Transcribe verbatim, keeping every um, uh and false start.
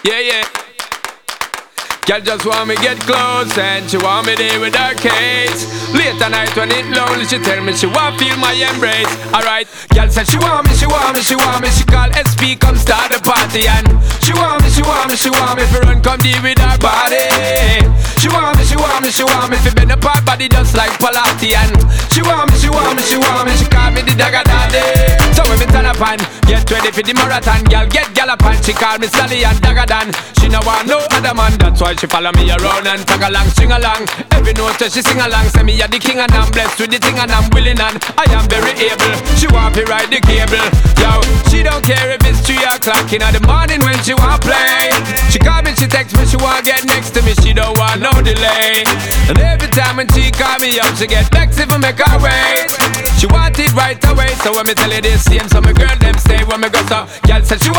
Yeah, yeah. Girl just want me get close and she want me there with her case. Late at night when it lonely, she tell me she want feel my embrace. Alright, girl said she want me, she want me, she want me. She call S P come start the party and she want me, she want me, she want me. Fi run come deal with her body. She want me, she want me, she want me. Fi bend up her body just like Pilates and she want me, she want me, she want me. She call me the dagger daddy. So when me turn up and get ready for the marathon, girl get gallop and she call me Sally and Dagger Dan. She no want no other man, that's why she follow me around and tag along, sing along. Every note she sing along, say me a the king and I'm blessed with the thing and I'm willing and I am very able. She want to ride the cable, yo. She don't care if it's three o'clock in the morning when she want play. She call me, she text me, she want get next to me, she don't want no delay. And every time when she call me up, she get vexed if I make her wait. She want it right away, so when me tell you this same, so my girl them stay when me go so. Girl said she want